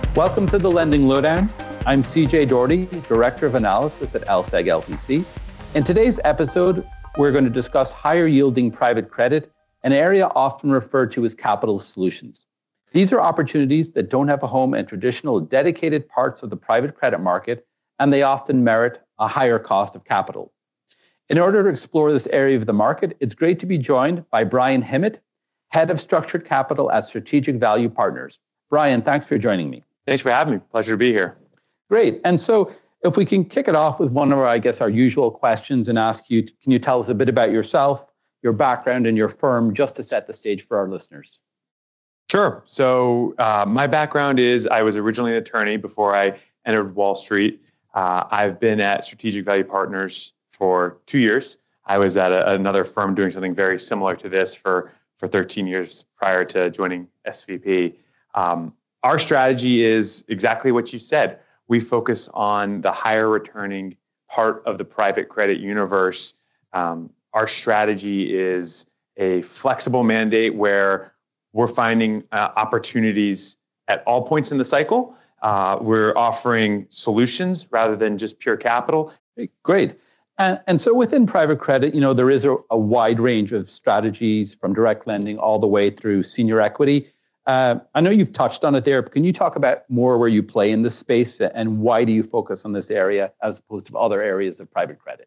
Welcome to the Lending Lowdown. I'm CJ Doherty, Director of Analysis at LSEG LPC. In today's episode, we're going to discuss higher yielding private credit, an area often referred to as capital solutions. These are opportunities that don't have a home in traditional dedicated parts of the private credit market, and they often merit a higher cost of capital. In order to explore this area of the market, it's great to be joined by Brian Himmet, Head of Structured Capital at Strategic Value Partners. Brian, thanks for joining me. Thanks for having me. Pleasure to be here. Great. And so if we can kick it off with one of our usual questions and ask you, can you tell us a bit about yourself, your background and your firm, just to set the stage for our listeners? Sure. So my background is I was originally an attorney before I entered Wall Street. I've been at Strategic Value Partners for 2 years. I was at another firm doing something very similar to this for 13 years prior to joining SVP. Our strategy is exactly what you said. We focus on the higher returning part of the private credit universe. Our strategy is a flexible mandate where we're finding opportunities at all points in the cycle. We're offering solutions rather than just pure capital. Great. And so within private credit, there is a wide range of strategies from direct lending all the way through senior equity. I know you've touched on it there, but can you talk about more where you play in this space and why do you focus on this area as opposed to other areas of private credit?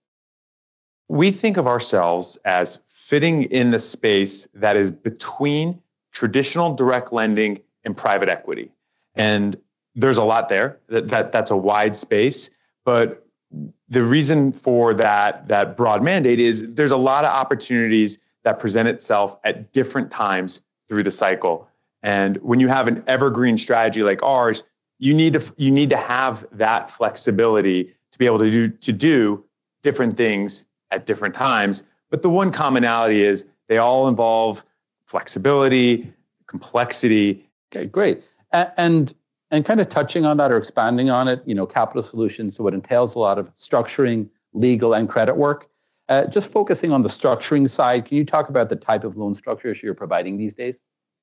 We think of ourselves as fitting in the space that is between traditional direct lending and private equity. And there's a lot there. That's a wide space. But the reason for that broad mandate is there's a lot of opportunities that present itself at different times through the cycle. And when you have an evergreen strategy like ours, you need to have that flexibility to be able to do different things at different times. But the one commonality is they all involve flexibility, complexity. Okay, great. And kind of touching on that or expanding on it, capital solutions, so it entails a lot of structuring, legal, and credit work. Just focusing on the structuring side, can you talk about the type of loan structures you're providing these days?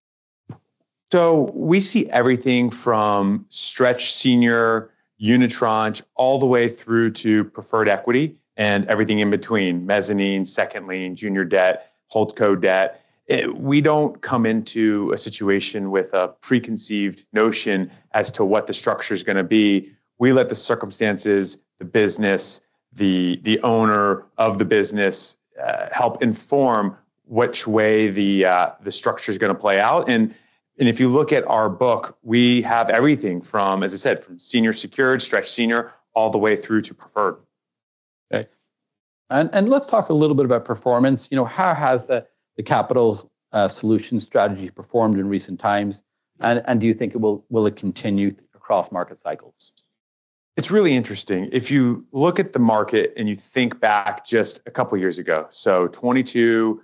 So we see everything from stretch senior, unitranche, all the way through to preferred equity and everything in between, mezzanine, second lien, junior debt, holdco debt. We don't come into a situation with a preconceived notion as to what the structure is going to be. We let the circumstances, the business, the owner of the business help inform which way the structure is going to play out. And if you look at our book, we have everything from, as I said, from senior secured, stretch senior, all the way through to preferred. Okay. And let's talk a little bit about performance. How has the capital solution strategy performed in recent times? And do you think will it continue across market cycles? It's really interesting. If you look at the market and you think back just a couple of years ago, so 2022,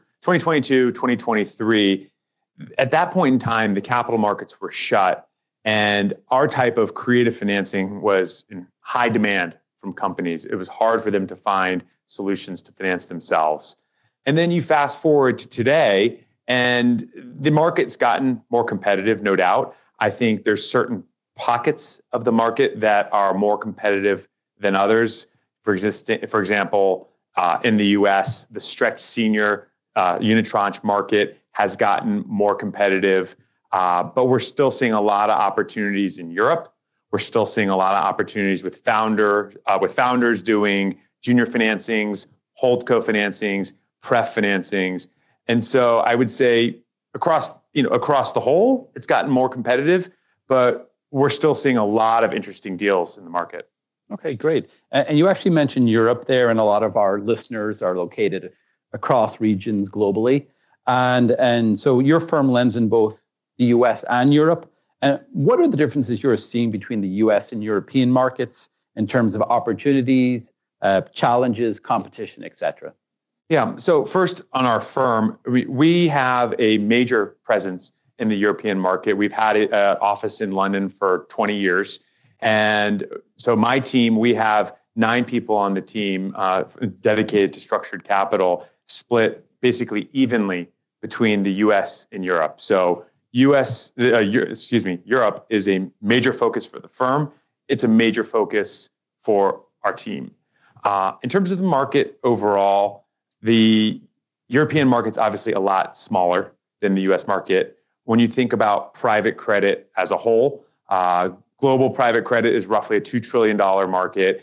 2023, at that point in time, the capital markets were shut and our type of creative financing was in high demand from companies. It was hard for them to find solutions to finance themselves. And then you fast forward to today and the market's gotten more competitive, no doubt. I think there's certain pockets of the market that are more competitive than others. For example, in the US, the stretch senior unitranche market has gotten more competitive, but we're still seeing a lot of opportunities in Europe. We're still seeing a lot of opportunities with founders doing junior financings, holdco financings, pref financings. And so I would say across the whole, it's gotten more competitive, but we're still seeing a lot of interesting deals in the market. Okay, great. And you actually mentioned Europe there, and a lot of our listeners are located across regions globally. And so your firm lends in both the US and Europe. And what are the differences you're seeing between the US and European markets in terms of opportunities, challenges, competition, et cetera? Yeah. So first on our firm, we have a major presence in the European market. We've had an office in London for 20 years. And so my team, we have 9 people on the team dedicated to structured capital, split basically evenly between the US and Europe. So Europe is a major focus for the firm. It's a major focus for our team. In terms of the market overall, the European market's obviously a lot smaller than the US market. When you think about private credit as a whole, global private credit is roughly a $2 trillion market.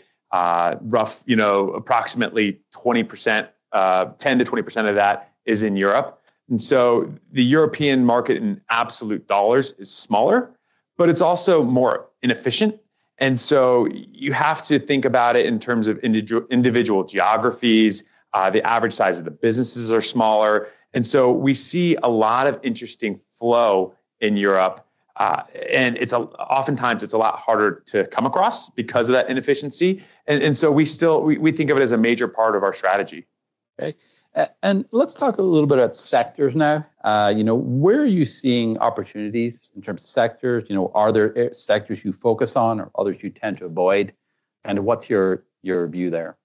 Approximately 20%, 10 to 20% of that is in Europe. And so the European market in absolute dollars is smaller, but it's also more inefficient. And so you have to think about it in terms of individual geographies. The average size of the businesses are smaller. And so we see a lot of interesting flow in Europe. And oftentimes it's a lot harder to come across because of that inefficiency. And so we think of it as a major part of our strategy. Okay. And let's talk a little bit about sectors now. Where are you seeing opportunities in terms of sectors? Are there sectors you focus on or others you tend to avoid? And what's your view there?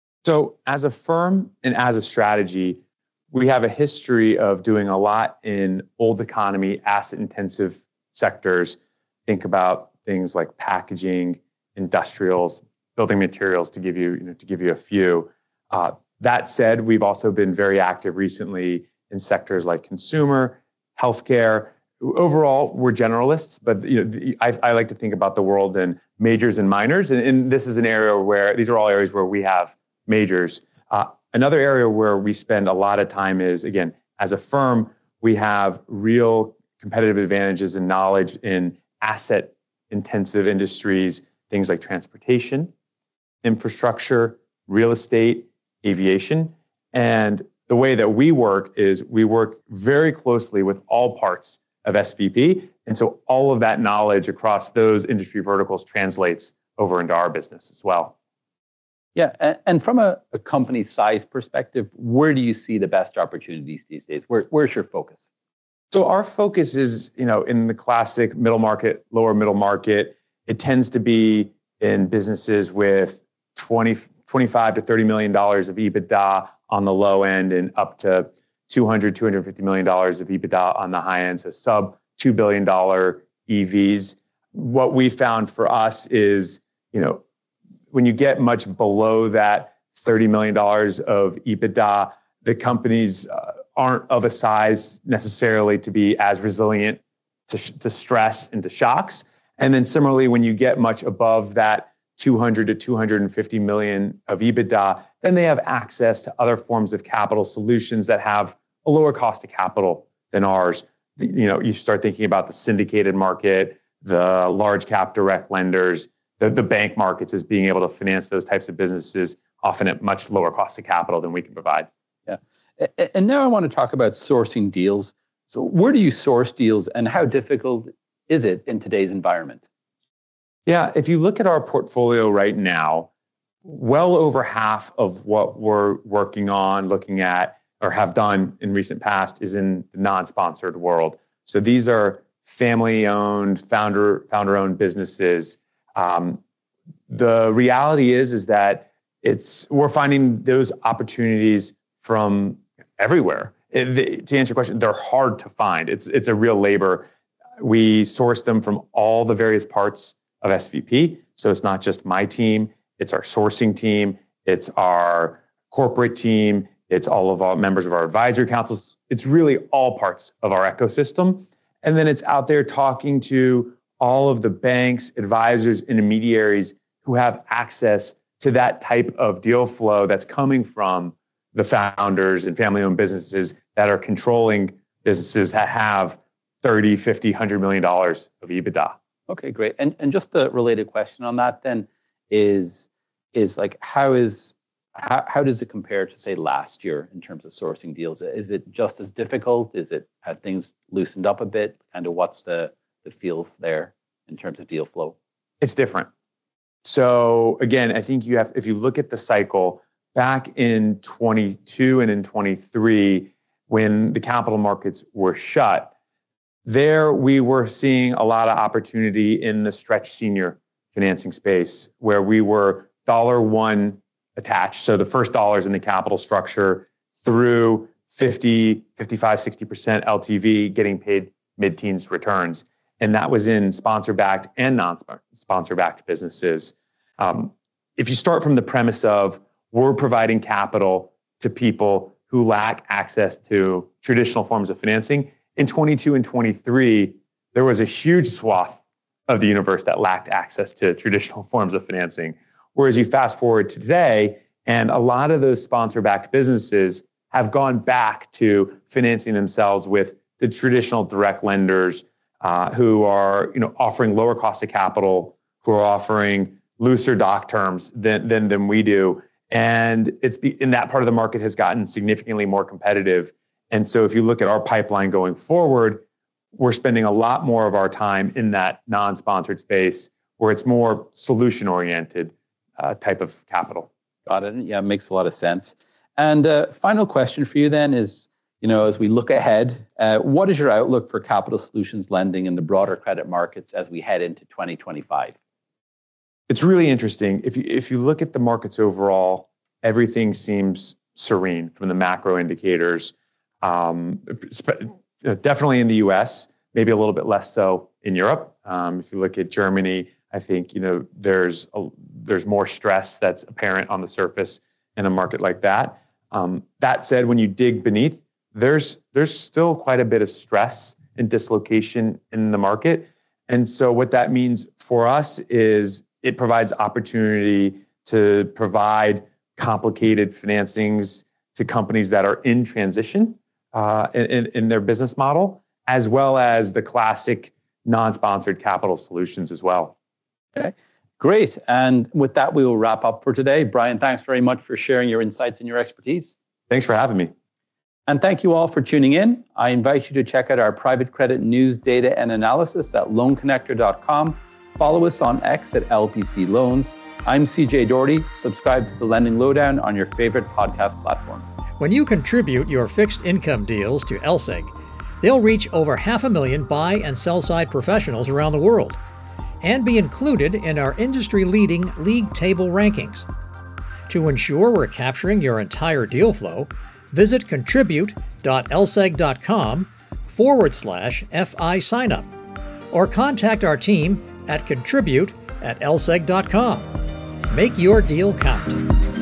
So as a firm and as a strategy, we have a history of doing a lot in old economy, asset intensive sectors. Think about things like packaging, industrials, building materials, to give you a few. That said, we've also been very active recently in sectors like consumer, healthcare. Overall, we're generalists, but I like to think about the world in majors and minors, and this is an area where these are all areas where we have majors. Another area where we spend a lot of time is, again, as a firm, we have real competitive advantages and knowledge in asset intensive industries, things like transportation, infrastructure, real estate, aviation. And the way that we work is we work very closely with all parts of SVP. And so all of that knowledge across those industry verticals translates over into our business as well. Yeah, and from a company size perspective, where do you see the best opportunities these days? Where's your focus? So our focus is, in the classic middle market, lower middle market. It tends to be in businesses with 25 to $30 million of EBITDA on the low end and up to $250 million of EBITDA on the high end, so sub $2 billion EVs. What we found for us is, when you get much below that $30 million of EBITDA, the companies aren't of a size necessarily to be as resilient to stress and to shocks. And then similarly, when you get much above that 200 to 250 million of EBITDA, then they have access to other forms of capital solutions that have a lower cost of capital than ours. You start thinking about the syndicated market, the large cap direct lenders, the bank markets as being able to finance those types of businesses, often at much lower cost of capital than we can provide. Yeah. And now I want to talk about sourcing deals. So where do you source deals and how difficult is it in today's environment? Yeah, if you look at our portfolio right now, well over half of what we're working on, looking at, or have done in recent past is in the non-sponsored world. So these are family-owned, founder-owned businesses. The reality is that we're finding those opportunities from everywhere. To answer your question, they're hard to find. It's a real labor. We source them from all the various parts of SVP. So it's not just my team, it's our sourcing team, it's our corporate team, it's all of our members of our advisory councils. It's really all parts of our ecosystem. And then it's out there talking to all of the banks, advisors, intermediaries who have access to that type of deal flow that's coming from the founders and family-owned businesses that are controlling businesses that have 30, 50, $100 million of EBITDA. Okay, great. And just a related question on that then is like how does it compare to, say, last year in terms of sourcing deals? Is it just as difficult? Have things loosened up a bit? And what's the feel there in terms of deal flow? It's different. So again, I think if you look at the cycle back in 22 and in 23, when the capital markets were shut, there we were seeing a lot of opportunity in the stretch senior financing space where we were $1 attached. So the first dollars in the capital structure through 50, 55, 60% LTV getting paid mid-teens returns. And that was in sponsor-backed and non-sponsor-backed businesses. If you start from the premise of we're providing capital to people who lack access to traditional forms of financing, in 22 and 23, there was a huge swath of the universe that lacked access to traditional forms of financing. Whereas you fast forward to today, and a lot of those sponsor-backed businesses have gone back to financing themselves with the traditional direct lenders who are offering lower cost of capital, who are offering looser doc terms than we do. And in that part of the market has gotten significantly more competitive. And so if you look at our pipeline going forward, we're spending a lot more of our time in that non-sponsored space where it's more solution-oriented type of capital. Got it. Yeah, it makes a lot of sense. And final question for you then is, as we look ahead, what is your outlook for capital solutions lending in the broader credit markets as we head into 2025? It's really interesting. If you look at the markets overall, everything seems serene from the macro indicators. Definitely in the US, maybe a little bit less so in Europe. If you look at Germany, I think there's more stress that's apparent on the surface in a market like that. That said, when you dig beneath, there's still quite a bit of stress and dislocation in the market. And so what that means for us is it provides opportunity to provide complicated financings to companies that are in transition in their business model, as well as the classic non-sponsored capital solutions as well. Okay, great. And with that, we will wrap up for today. Brian, thanks very much for sharing your insights and your expertise. Thanks for having me. And thank you all for tuning in. I invite you to check out our private credit news, data, and analysis at loanconnector.com. Follow us on X at LPC Loans. I'm CJ Doherty. Subscribe to the Lending Lowdown on your favorite podcast platform. When you contribute your fixed income deals to LSEG, they'll reach over 500,000 buy and sell side professionals around the world and be included in our industry-leading league table rankings. To ensure we're capturing your entire deal flow, visit contribute.lseg.com/FI signup or contact our team at contribute@lseg.com. Make your deal count.